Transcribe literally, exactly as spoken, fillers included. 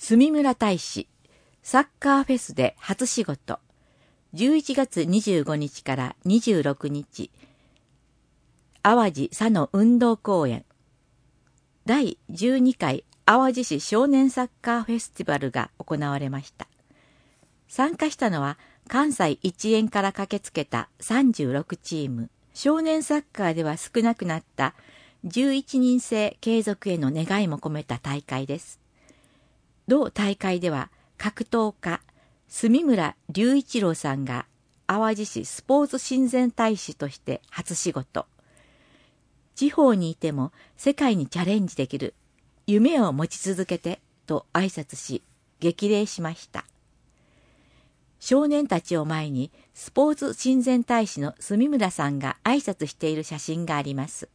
住村大使、サッカーフェスで初仕事。じゅういちがつにじゅうごにちからにじゅうろくにち、淡路佐野運動公園。だいじゅうにかい淡路市少年サッカーフェスティバルが行われました。参加したのは関西一円から駆けつけたさんじゅうろくチーム。少年サッカーでは少なくなったじゅういちにん制継続への願いも込めた大会です。同大会では格闘家、住村隆一郎さんが淡路市スポーツ親善大使として初仕事。地方にいても世界にチャレンジできる、夢を持ち続けてと挨拶し、激励しました。少年たちを前にスポーツ親善大使の住村さんが挨拶している写真があります。